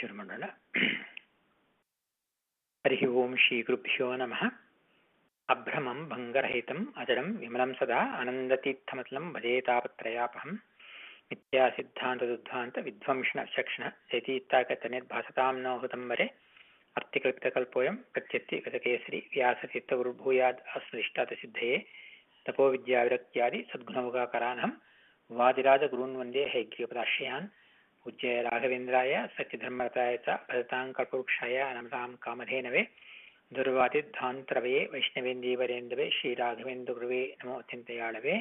ಶುರು ಮಾಡೋಣ. ಹರಿ ಓಂ ಶ್ರೀ ಗುರುಭ್ಯೋ ನಮಃ. ಅಭ್ರಮಂ ಭಂಗರಹಿತಂ ಅಜಡಂ ವಿಮಲಂ ಸದಾ ಆನಂದತೀರ್ಥಮತಲಂ ಭಜೇತಾಪತ್ರಯಾಪಹಂ ಮಿಥ್ಯಾ ಸಿದ್ಧಾಂತದುದ್ಧಾಂತ ವಿಧ್ವಂಸನ ಚಕ್ಷಣ ಚೈತೀರ್ಥಾಗತನಿರ್ಭಾಸತಾಂ ನೋ ಹೃತಂಬರೆ ಅರ್ಥಿಕಲ್ಪಿತಕಲ್ಪೋಯಂ ಪ್ರತ್ಯತ್ತಿ ಗತಕೇಸರಿ ವ್ಯಾಸತೀರ್ಥಗುರುರ್ಭೂಯಾದ್ ಅಸ್ಮದಿಷ್ಟಾತ ಸಿದ್ಧಯೇ ತಪೋ ವಿದ್ಯಾವಿರಕ್ತ್ಯಾದಿ ಸದ್ಗುಣಮುಖಾಕರಾನಹಂ ವಾದಿರಾಜಗುರುನ್ ವಂದೇ ಹೈಗ್ರೀಪದಾಶ್ರಯಾನ್ ಪೂಜ್ಯ ರಾಘವೇಂದ್ರಾಯ ಸತ್ಯಧರ್ಮರತಾಯ ಚ ಭಜತಾಂ ಕಲ್ಪವೃಕ್ಷಾಯ ನಮತಾಂ ಕಾಮಧೇನವೇ ದುರ್ವಾದಿಧ್ವಾಂತರವೇ ವೈಷ್ಣವೇಂದೀವರೇಂದವೇ ಶ್ರೀರಾಘವೇಂದ್ರ ಗುರುವೇ ನಮೋ ಅತ್ಯಂತಯಾಳವೇ.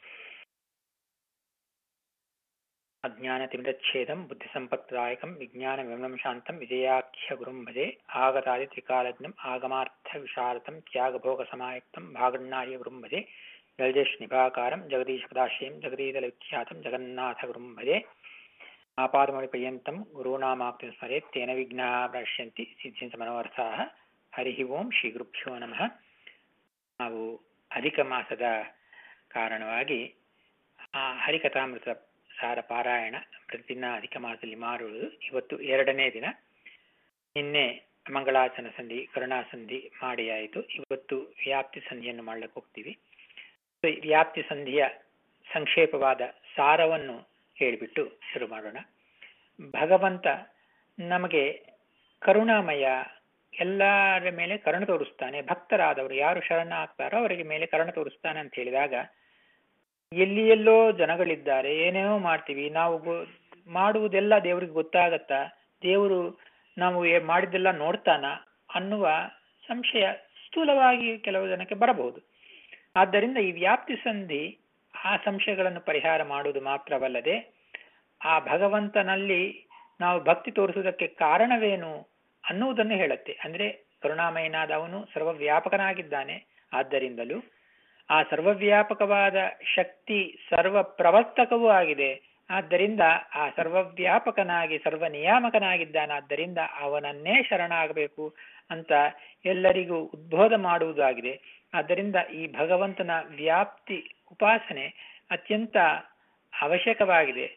ಅಜ್ಞಾನತಿಮಿರಚ್ಛೇದಂ ಬುದ್ಧಿಸಂಪತ್ಪ್ರದಾಯಕಂ ವಿಜ್ಞಾನವಿಮಲಂ ಶಾಂತಂ ವಿಜಯಾಖ್ಯ ಗುರುಂ ಭಜೆ ಆಗತಾದಿ ತ್ರಿಕಾಲಜ್ಞಂ ಆಗಮಾರ್ಥ ವಿಶಾರದಂ ತ್ಯಾಗಭೋಗಸಮಾಯುಕ್ತಂ ಭಾಗಣ್ಣಾರ್ಯ ಗುರುಂ ಭಜೆ ಜಲಜೇಶ್ ನಿಭಾಕಾರಂ ಜಗದೀಶಪದಾಶ್ರಯಂ ಜಗದೀದಲವಿಖ್ಯಾತಂ ಜಗನ್ನಾಥ ಗುರುಂ ಭಜೆ ಆಪಾದಮೌಳಿಪರ್ಯಂತಂ ಗುರುಣಾಮಾಪ್ತಿಂ ಸ್ಮರೇತ್ ತೇನ ವಿಘ್ನಾಃ ಪ್ರಣಶ್ಯಂತಿ ಸಿದ್ಧ್ಯಂತ ಮನೋರಥಾಃ. ಹರಿ ಓಂ ಶ್ರೀ ಗುರುಭ್ಯೋ ನಮಃ. ನಾವು ಅಧಿಕ ಮಾಸದ ಕಾರಣವಾಗಿ ಹರಿಕಥಾಮೃತ ಸಾರ ಪಾರಾಯಣ ಪ್ರತಿದಿನ ಅಧಿಕ ಮಾಸದಲ್ಲಿ ಮಾಡುವುದು. ಇವತ್ತು 2ನೇ ದಿನ. ನಿನ್ನೆ ಮಂಗಳಾಚನ ಸಂಧಿ ಕರುಣಾ ಸಂಧಿ ಮಾಡಿ ಆಯಿತು. ಇವತ್ತು ವ್ಯಾಪ್ತಿ ಸಂಧಿಯನ್ನು ಮಾಡಲಿಕ್ಕೆ ಹೋಗ್ತೀವಿ. ವ್ಯಾಪ್ತಿ ಸಂಧಿಯ ಸಂಕ್ಷೇಪವಾದ ಸಾರವನ್ನು ಹೇಳಿಬಿಟ್ಟು ಶುರು ಮಾಡೋಣ. ಭಗವಂತ ನಮಗೆ ಕರುಣಾಮಯ, ಎಲ್ಲರ ಮೇಲೆ ಕರುಣೆ ತೋರಿಸ್ತಾನೆ. ಭಕ್ತರಾದವರು ಯಾರು ಶರಣ ಆಗ್ತಾರೋ ಅವರಿಗೆ ಮೇಲೆ ಕರುಣೆ ತೋರಿಸ್ತಾನೆ ಅಂತ ಹೇಳಿದಾಗ, ಎಲ್ಲಿಯೆಲ್ಲೋ ಜನಗಳಿದ್ದಾರೆ, ಏನೇನೋ ಮಾಡ್ತೀವಿ, ನಾವು ಮಾಡುವುದೆಲ್ಲ ದೇವರಿಗೆ ಗೊತ್ತಾಗತ್ತಾ, ದೇವರು ನಾವು ಮಾಡಿದ್ದೆಲ್ಲ ನೋಡ್ತಾನ ಅನ್ನುವ ಸಂಶಯ ಸ್ಥೂಲವಾಗಿ ಕೆಲವು ಜನಕ್ಕೆ ಬರಬಹುದು. ಆದ್ದರಿಂದ ಈ ವ್ಯಾಪ್ತಿ ಸಂಧಿ ಆ ಸಂಶಯಗಳನ್ನು ಪರಿಹಾರ ಮಾಡುವುದು ಮಾತ್ರವಲ್ಲದೆ ಆ ಭಗವಂತನಲ್ಲಿ ನಾವು ಭಕ್ತಿ ತೋರಿಸುವುದಕ್ಕೆ ಕಾರಣವೇನು ಅನ್ನುವುದನ್ನು ಹೇಳುತ್ತೆ. ಅಂದ್ರೆ ಕರುಣಾಮಯನಾದ ಅವನು ಸರ್ವವ್ಯಾಪಕನಾಗಿದ್ದಾನೆ. ಆದ್ದರಿಂದಲೂ ಆ ಸರ್ವವ್ಯಾಪಕವಾದ ಶಕ್ತಿ ಸರ್ವ ಪ್ರವರ್ತಕವೂ ಆಗಿದೆ. ಆದ್ದರಿಂದ ಆ ಸರ್ವವ್ಯಾಪಕನಾಗಿ ಸರ್ವನಿಯಾಮಕನಾಗಿದ್ದಾನೆ. ಆದ್ದರಿಂದ ಅವನನ್ನೇ ಶರಣಾಗಬೇಕು ಅಂತ ಎಲ್ಲರಿಗೂ ಉದ್ಬೋಧ ಮಾಡುವುದಾಗಿದೆ. ಆದ್ದರಿಂದ ಈ ಭಗವಂತನ ವ್ಯಾಪ್ತಿ ಉಪಾಸನೆ ಅತ್ಯಂತ ಅವಶ್ಯಕವಾಗಿದೆ.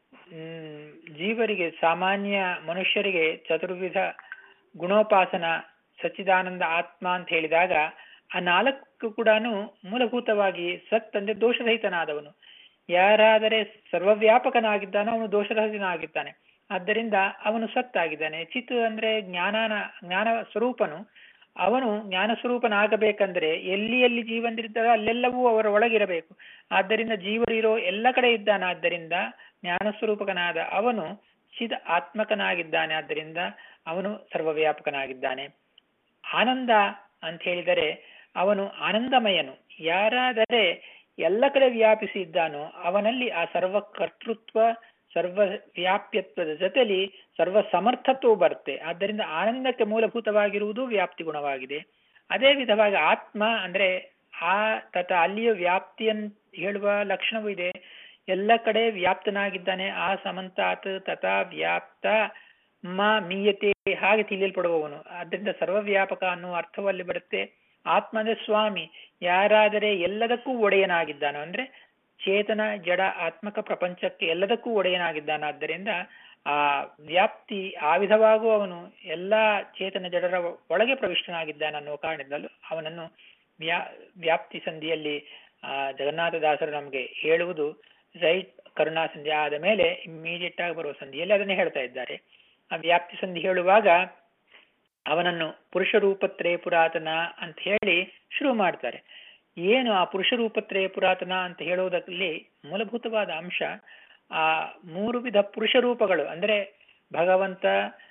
ಜೀವರಿಗೆ, ಸಾಮಾನ್ಯ ಮನುಷ್ಯರಿಗೆ ಚತುರ್ವಿಧ ಗುಣೋಪಾಸನ, ಸಚ್ಚಿದಾನಂದ ಆತ್ಮ ಅಂತ ಹೇಳಿದಾಗ ಆ 4 ಕೂಡ ಮೂಲಭೂತವಾಗಿ ಸತ್ ಅಂದ್ರೆ ದೋಷರಹಿತನಾದವನು. ಯಾರಾದರೆ ಸರ್ವವ್ಯಾಪಕನಾಗಿದ್ದಾನೋ ಅವನು ದೋಷರಹಿತನಾಗಿದ್ದಾನೆ. ಆದ್ದರಿಂದ ಅವನು ಸತ್ತಾಗಿದ್ದಾನೆ. ಚಿತ್ ಅಂದ್ರೆ ಜ್ಞಾನ ಸ್ವರೂಪನು. ಅವನು ಜ್ಞಾನ ಸ್ವರೂಪನಾಗಬೇಕಂದ್ರೆ ಎಲ್ಲಿ ಎಲ್ಲಿ ಜೀವಂದಿರ್ತಾರೋ ಅಲ್ಲೆಲ್ಲವೂ ಅವರ ಒಳಗಿರಬೇಕು. ಆದ್ದರಿಂದ ಜೀವರಿರೋ ಎಲ್ಲ ಕಡೆ ಇದ್ದಾನೆ. ಆದ್ದರಿಂದ ಜ್ಞಾನ ಸ್ವರೂಪಕನಾದ ಅವನು ಚಿದ್ ಆತ್ಮಕನಾಗಿದ್ದಾನೆ. ಆದ್ದರಿಂದ ಅವನು ಸರ್ವವ್ಯಾಪಕನಾಗಿದ್ದಾನೆ. ಆನಂದ ಅಂತ ಹೇಳಿದರೆ ಅವನು ಆನಂದಮಯನು. ಯಾರಾದರೆ ಎಲ್ಲ ಕಡೆ ವ್ಯಾಪಿಸಿ ಇದ್ದಾನೋ ಅವನಲ್ಲಿ ಆ ಸರ್ವಕರ್ತೃತ್ವ, ಸರ್ವವ್ಯಾಪ್ಯತ್ವದ ಜೊತೆಲಿ ಸರ್ವ ಸಮರ್ಥತ್ವವು ಬರುತ್ತೆ. ಆದ್ದರಿಂದ ಆನಂದಕ್ಕೆ ಮೂಲಭೂತವಾಗಿರುವುದು ವ್ಯಾಪ್ತಿ ಗುಣವಾಗಿದೆ. ಅದೇ ವಿಧವಾಗಿ ಆತ್ಮ ಅಂದ್ರೆ ಅಲ್ಲಿಯ ವ್ಯಾಪ್ತಿಯನ್ನು ಹೇಳುವ ಲಕ್ಷಣವೂ ಇದೆ. ಎಲ್ಲ ಕಡೆ ವ್ಯಾಪ್ತನಾಗಿದ್ದಾನೆ. ಆ ಸಮಂತಾತ್ ತಥಾ ವ್ಯಾಪ್ತ ಮೀಯತೆ ಹಾಗೆ ತಿಳಿಯಲ್ಪಡುವವನು. ಆದ್ದರಿಂದ ಸರ್ವವ್ಯಾಪಕ ಅನ್ನುವ ಅರ್ಥವಲ್ಲಿ ಬರುತ್ತೆ. ಆತ್ಮ ಅಂದ್ರೆ ಸ್ವಾಮಿ. ಯಾರಾದರೆ ಎಲ್ಲದಕ್ಕೂ ಒಡೆಯನಾಗಿದ್ದಾನೋ ಅಂದ್ರೆ ಚೇತನ ಜಡ ಆತ್ಮಕ ಪ್ರಪಂಚಕ್ಕೆ ಎಲ್ಲದಕ್ಕೂ ಒಡೆಯನಾಗಿದ್ದಾನೆ. ಆದ್ದರಿಂದ ಆ ವ್ಯಾಪ್ತಿ ಆ ವಿಧವಾಗೂ ಅವನು ಎಲ್ಲಾ ಚೇತನ ಜಡರ ಒಳಗೆ ಪ್ರವಿಷ್ಟನಾಗಿದ್ದಾನೆ ಅನ್ನುವ ಕಾರಣದಿಂದಲೂ ಅವನನ್ನು ವ್ಯಾಪ್ತಿ ಸಂಧಿಯಲ್ಲಿ ಜಗನ್ನಾಥದಾಸರು ನಮಗೆ ಹೇಳುವುದು ರೈಟ್. ಕರುಣಾ ಸಂಧಿ ಆದ ಮೇಲೆ ಇಮ್ಮಿಡಿಯೇಟ್ ಆಗಿ ಬರುವ ಸಂಧಿಯಲ್ಲಿ ಅದನ್ನೇ ಹೇಳ್ತಾ ಇದ್ದಾರೆ. ಆ ವ್ಯಾಪ್ತಿ ಸಂಧಿ ಹೇಳುವಾಗ ಅವನನ್ನು ಪುರುಷ ರೂಪತ್ರಯ ಪುರಾತನ ಅಂತ ಹೇಳಿ ಶುರು ಮಾಡ್ತಾರೆ. ಏನು ಆ ಪುರುಷ ರೂಪತ್ರಯ ಪುರಾತನ ಅಂತ ಹೇಳುವುದರಲ್ಲಿ ಮೂಲಭೂತವಾದ ಅಂಶ ಆ 3 ವಿಧ ಪುರುಷ ರೂಪಗಳು. ಅಂದ್ರೆ ಭಗವಂತ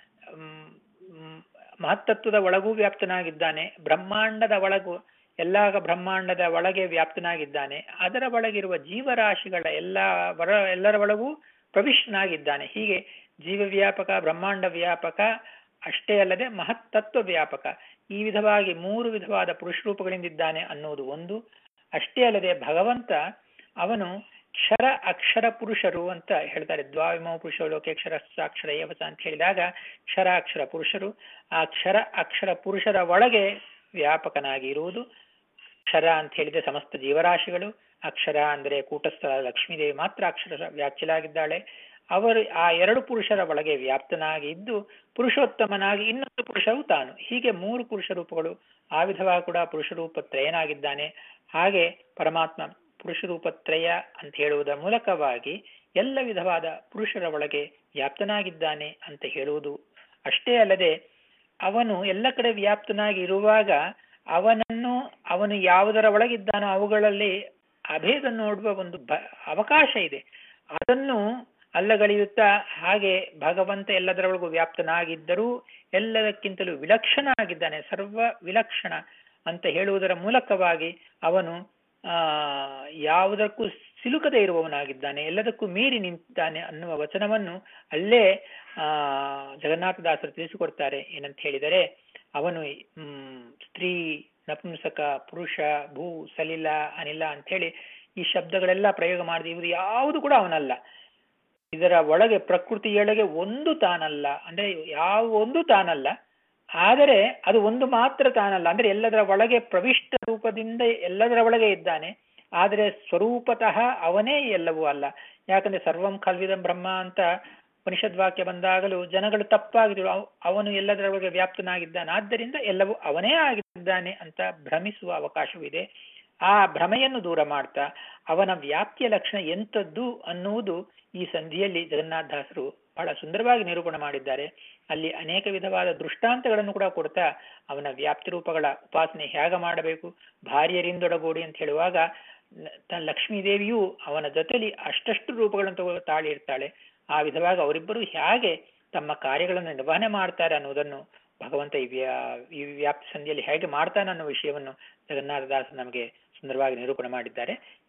ಮಹತ್ತತ್ವದ ಒಳಗೂ ವ್ಯಾಪ್ತನಾಗಿದ್ದಾನೆ. ಬ್ರಹ್ಮಾಂಡದ ಒಳಗೂ ಬ್ರಹ್ಮಾಂಡದ ಒಳಗೆ ವ್ಯಾಪ್ತನಾಗಿದ್ದಾನೆ. ಅದರ ಒಳಗಿರುವ ಜೀವರಾಶಿಗಳ ಎಲ್ಲರ ಒಳಗೂ ಪ್ರವಿಷ್ಟನಾಗಿದ್ದಾನೆ. ಹೀಗೆ ಜೀವವ್ಯಾಪಕ, ಬ್ರಹ್ಮಾಂಡ ವ್ಯಾಪಕ, ಅಷ್ಟೇ ಅಲ್ಲದೆ ಮಹತ್ತತ್ವ ವ್ಯಾಪಕ. ಈ ವಿಧವಾಗಿ 3 ವಿಧವಾದ ಪುರುಷ ರೂಪಗಳಿಂದಿದ್ದಾನೆ ಅನ್ನುವುದು ಒಂದು. ಅಷ್ಟೇ ಅಲ್ಲದೆ ಭಗವಂತ ಅವನು ಕ್ಷರ ಅಕ್ಷರ ಪುರುಷರು ಅಂತ ಹೇಳ್ತಾರೆ. ದ್ವಾವಿಮೋ ಪುರುಷ ಲೋಕೇಕ್ಷರ ಸಾಕ್ಷರ ಏವಸ ಅಂತ ಹೇಳಿದಾಗ ಕ್ಷರ ಅಕ್ಷರ ಪುರುಷರು. ಆ ಕ್ಷರ ಅಕ್ಷರ ಪುರುಷರ ಒಳಗೆ ವ್ಯಾಪಕನಾಗಿ ಇರುವುದು. ಕ್ಷರ ಅಂತ ಹೇಳಿದ್ರೆ ಸಮಸ್ತ ಜೀವರಾಶಿಗಳು. ಅಕ್ಷರ ಅಂದ್ರೆ ಕೂಟಸ್ಥ ಲಕ್ಷ್ಮೀದೇವಿ ಮಾತ್ರ ಅಕ್ಷರ ವ್ಯಾಖ್ಯಲಾಗಿದ್ದಾಳೆ. ಅವರು ಆ ಎರಡು ಪುರುಷರ ಒಳಗೆ ವ್ಯಾಪ್ತನಾಗಿ ಇದ್ದು ಪುರುಷೋತ್ತಮನಾಗಿ ಇನ್ನೊಂದು ಪುರುಷವು ತಾನು, ಹೀಗೆ ಮೂರು ಪುರುಷ ರೂಪಗಳು. ಆ ವಿಧವಾಗಿ ಕೂಡ ಪುರುಷ ರೂಪತ್ರಯನಾಗಿದ್ದಾನೆ. ಹಾಗೆ ಪರಮಾತ್ಮ ಪುರುಷ ರೂಪತ್ರಯ ಅಂತ ಹೇಳುವುದರ ಮೂಲಕವಾಗಿ ಎಲ್ಲ ವಿಧವಾದ ಪುರುಷರ ಒಳಗೆ ವ್ಯಾಪ್ತನಾಗಿದ್ದಾನೆ ಅಂತ ಹೇಳುವುದು. ಅಷ್ಟೇ ಅಲ್ಲದೆ ಅವನು ಎಲ್ಲ ಕಡೆ ವ್ಯಾಪ್ತನಾಗಿ ಇರುವಾಗ ಅವನು ಯಾವುದರ ಒಳಗಿದ್ದಾನೋ ಅವುಗಳಲ್ಲಿ ಅಭೇದ ನೋಡುವ ಒಂದು ಅವಕಾಶ ಇದೆ. ಅದನ್ನು ಅಲ್ಲಗಳೆಯುತ್ತಾ ಹಾಗೆ ಭಗವಂತ ಎಲ್ಲದರೊಳಗೂ ವ್ಯಾಪ್ತನಾಗಿದ್ದರೂ ಎಲ್ಲದಕ್ಕಿಂತಲೂ ವಿಲಕ್ಷಣ ಆಗಿದ್ದಾನೆ, ಸರ್ವ ವಿಲಕ್ಷಣ ಅಂತ ಹೇಳುವುದರ ಮೂಲಕವಾಗಿ ಅವನು ಯಾವುದಕ್ಕೂ ಸಿಲುಕದೆ ಇರುವವನಾಗಿದ್ದಾನೆ, ಎಲ್ಲದಕ್ಕೂ ಮೀರಿ ನಿಂತಿದ್ದಾನೆ ಅನ್ನುವ ವಚನವನ್ನು ಅಲ್ಲೇ ಜಗನ್ನಾಥದಾಸರು ತಿಳಿಸಿಕೊಡ್ತಾರೆ. ಏನಂತ ಹೇಳಿದರೆ, ಅವನು ಸ್ತ್ರೀ, ನಪುಂಸಕ, ಪುರುಷ, ಭೂ, ಸಲಿಲ, ಅನಿಲ ಅಂತ ಹೇಳಿ ಈ ಶಬ್ದಗಳೆಲ್ಲ ಪ್ರಯೋಗ ಮಾಡಿದ ಇವರು ಯಾವುದು ಕೂಡ ಅವನಲ್ಲ. ಇದರ ಒಳಗೆ ಪ್ರಕೃತಿಯೊಳಗೆ ಒಂದು ತಾನಲ್ಲ, ಅಂದ್ರೆ ಯಾವ ಒಂದು ತಾನಲ್ಲ, ಆದರೆ ಅದು ಒಂದು ಮಾತ್ರ ತಾನಲ್ಲ, ಅಂದ್ರೆ ಎಲ್ಲದರ ಒಳಗೆ ಪ್ರವಿಷ್ಟ ರೂಪದಿಂದ ಎಲ್ಲದರ ಒಳಗೆ ಇದ್ದಾನೆ. ಆದರೆ ಸ್ವರೂಪತಃ ಅವನೇ ಎಲ್ಲವೂ ಅಲ್ಲ. ಯಾಕಂದ್ರೆ ಸರ್ವಂ ಖಲ್ವಿದಂ ಬ್ರಹ್ಮ ಅಂತ ಉಪನಿಷದ್ವಾಕ್ಯ ಬಂದಾಗಲೂ ಜನಗಳು ತಪ್ಪಾಗಿದ್ರು, ಅವನು ಎಲ್ಲದರ ಒಳಗೆ ವ್ಯಾಪ್ತನಾಗಿದ್ದಾನೆ, ಆದ್ದರಿಂದ ಎಲ್ಲವೂ ಅವನೇ ಆಗಿದ್ದಾನೆ ಅಂತ ಭ್ರಮಿಸುವ ಅವಕಾಶವಿದೆ. ಆ ಭ್ರಮೆಯನ್ನು ದೂರ ಮಾಡ್ತಾ ಅವನ ವ್ಯಾಪ್ತಿಯ ಲಕ್ಷಣ ಎಂಥದ್ದು ಅನ್ನುವುದು ಈ ಸಂಧಿಯಲ್ಲಿ ಜಗನ್ನಾಥದಾಸರು ಬಹಳ ಸುಂದರವಾಗಿ ನಿರೂಪಣೆ ಮಾಡಿದ್ದಾರೆ. ಅಲ್ಲಿ ಅನೇಕ ವಿಧವಾದ ದೃಷ್ಟಾಂತಗಳನ್ನು ಕೂಡ ಕೊಡ್ತಾ ಅವನ ವ್ಯಾಪ್ತಿ ರೂಪಗಳ ಉಪಾಸನೆ ಹೇಗೆ ಮಾಡಬೇಕು, ಭಾರ್ಯರಿಂದೊಡಗೂಡಿ ಅಂತ ಹೇಳುವಾಗ ಲಕ್ಷ್ಮೀದೇವಿಯು ಅವನ ಜೊತೆಲಿ ಅಷ್ಟಷ್ಟು ರೂಪಗಳನ್ನು ತಾಳಿ ಇರ್ತಾಳೆ. ಆ ವಿಧವಾಗಿ ಅವರಿಬ್ಬರು ಹೇಗೆ ತಮ್ಮ ಕಾರ್ಯಗಳನ್ನು ನಿರ್ವಹಣೆ ಮಾಡ್ತಾರೆ ಅನ್ನೋದನ್ನು ಭಗವಂತ ಈ ವ್ಯಾಪ್ತಿ ಸಂಧಿಯಲ್ಲಿ ಹೇಗೆ ಮಾಡ್ತಾನೆ ಅನ್ನೋ ವಿಷಯವನ್ನು ಜಗನ್ನಾಥದಾಸ ನಮಗೆ ಸುಂದರವಾಗಿ ನಿರೂಪಣೆ ಮಾಡಿದ್ದಾರೆ.